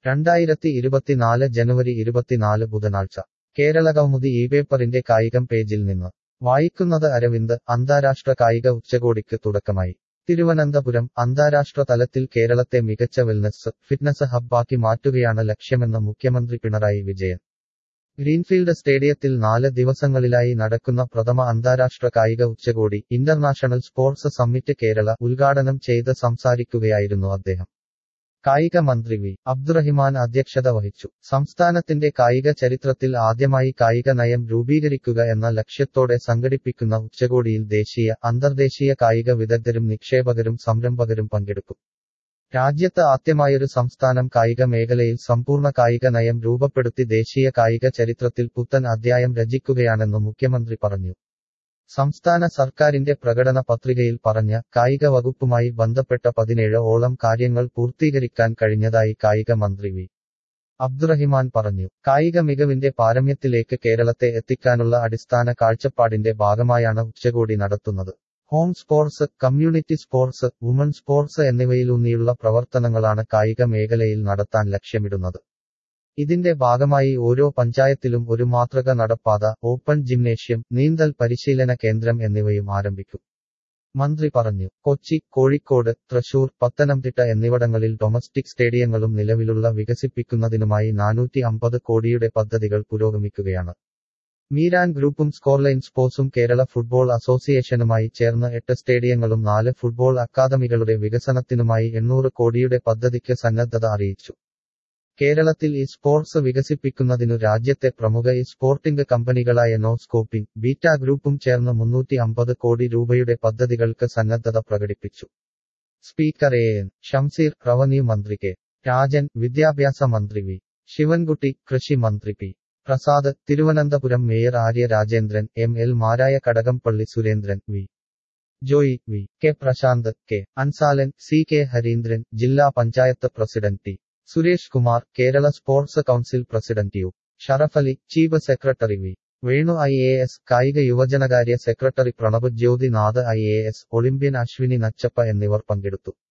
2024 ജനുവരി 24 ബുധനാഴ്ച കേരളകൗമുദി ഇപേപ്പറിന്റെ കായികം പേജിൽ നിന്ന് വായിക്കുന്നത് അരവിന്ദ്. അന്താരാഷ്ട്ര കായിക ഉച്ചകോടിക്ക് തുടക്കമായി. തിരുവനന്തപുരം. അന്താരാഷ്ട്ര തലത്തിൽ കേരളത്തെ മികച്ച വെൽനസ്, ഫിറ്റ്നസ് ഹബ്ബാക്കി മാറ്റുകയാണ് ലക്ഷ്യമെന്ന് മുഖ്യമന്ത്രി പിണറായി വിജയൻ. ഗ്രീൻഫീൽഡ് സ്റ്റേഡിയത്തിൽ 4 ദിവസങ്ങളിലായി നടക്കുന്ന പ്രഥമ അന്താരാഷ്ട്ര കായിക ഉച്ചകോടി ഇന്റർനാഷണൽ സ്പോർട്സ് സമ്മിറ്റ് കേരള ഉദ്ഘാടനം ചെയ്ത് സംസാരിക്കുകയായിരുന്നു അദ്ദേഹം. കായിക മന്ത്രി വി. അബ്ദുറഹിമാൻ അധ്യക്ഷത വഹിച്ചു. സംസ്ഥാനത്തിന്റെ കായിക ചരിത്രത്തിൽ ആദ്യമായി കായിക നയം രൂപീകരിക്കുക എന്ന ലക്ഷ്യത്തോടെ സംഘടിപ്പിക്കുന്ന ഉച്ചകോടിയിൽ ദേശീയ, അന്തർദേശീയ കായിക വിദഗ്ധരും നിക്ഷേപകരും സംരംഭകരും പങ്കെടുക്കും. രാജ്യത്ത് ആദ്യമായൊരു സംസ്ഥാനം കായിക മേഖലയിൽ സമ്പൂർണ്ണ കായിക നയം രൂപപ്പെടുത്തി ദേശീയ കായിക ചരിത്രത്തിൽ പുത്തൻ അധ്യായം രചിക്കുകയാണെന്ന് മുഖ്യമന്ത്രി പറഞ്ഞു. സംസ്ഥാന സർക്കാരിന്റെ പ്രകടന പത്രികയിൽ പറഞ്ഞ കായിക വകുപ്പുമായി ബന്ധപ്പെട്ട 17ഓളം കാര്യങ്ങൾ പൂർത്തീകരിക്കാൻ കഴിഞ്ഞതായി കായിക മന്ത്രി വി. അബ്ദുറഹിമാൻ പറഞ്ഞു. കായിക മികവിന്റെ പാരമ്യത്തിലേക്ക് കേരളത്തെ എത്തിക്കാനുള്ള അടിസ്ഥാന കാഴ്ചപ്പാടിന്റെ ഭാഗമായാണ് ഉച്ചകോടി നടത്തുന്നത്. Home sports, community sports, woman sports എന്നിവയിലൂന്നിയുള്ള പ്രവർത്തനങ്ങളാണ് കായിക മേഖലയിൽ നടത്താൻ ലക്ഷ്യമിടുന്നത്. ഇതിന്റെ ഭാഗമായി ഓരോ പഞ്ചായത്തിലും ഒരു മാതൃക നടപ്പാത, ഓപ്പൺ ജിംനേഷ്യം, നീന്തൽ പരിശീലന കേന്ദ്രം എന്നിവയും ആരംഭിക്കും. മന്ത്രി പറഞ്ഞു. കൊച്ചി, കോഴിക്കോട്, തൃശൂർ, പത്തനംതിട്ട എന്നിവിടങ്ങളിൽ ഡൊമസ്റ്റിക് സ്റ്റേഡിയങ്ങളും നിലവിലുള്ള വികസിപ്പിക്കുന്നതിനുമായി 450 കോടിയുടെ പദ്ധതികൾ പുരോഗമിക്കുകയാണ്. മീരാൻ ഗ്രൂപ്പും സ്കോർലൈൻ സ്പോർട്സും കേരള ഫുട്ബോൾ അസോസിയേഷനുമായി ചേർന്ന് 8 സ്റ്റേഡിയങ്ങളും 4 ഫുട്ബോൾ അക്കാദമികളുടെ വികസനത്തിനുമായി 800 കോടിയുടെ പദ്ധതിക്ക് സന്നദ്ധത അറിയിച്ചു. കേരളത്തിൽ ഈ സ്പോർട്സ് വികസിപ്പിക്കുന്നതിനു രാജ്യത്തെ പ്രമുഖ ഈ സ്പോർട്ടിംഗ് കമ്പനികളായ നോസ്കോപ്പിംഗ്, ബീറ്റ ഗ്രൂപ്പും ചേർന്ന് 350 കോടി രൂപയുടെ പദ്ധതികൾക്ക് സന്നദ്ധത പ്രകടിപ്പിച്ചു. Speaker A N. ഷംസീർ, റവന്യൂ മന്ത്രി കെ. രാജൻ, വിദ്യാഭ്യാസ മന്ത്രി വി. ശിവൻകുട്ടി, കൃഷി മന്ത്രി P. Prasad, Thiruvananthapuram mayor Arya Rajendran, M L. മാരായ Kadakampally Surendran, V. Joy, V. K. Prasanth, K. Ansalan, C. K. Harindran, ജില്ലാ panchayat president T. Suresh Kumar, Kerala sports council president U. Sharafali, chief secretary V. Venu IAS, കായിക യുവജനകാര്യ സെക്രട്ടറി പ്രണബ് ജ്യോതി നാഥ് IAS, ഒളിമ്പ്യൻ അശ്വിനി നച്ചപ്പ എന്നിവർ പങ്കെടുത്തു.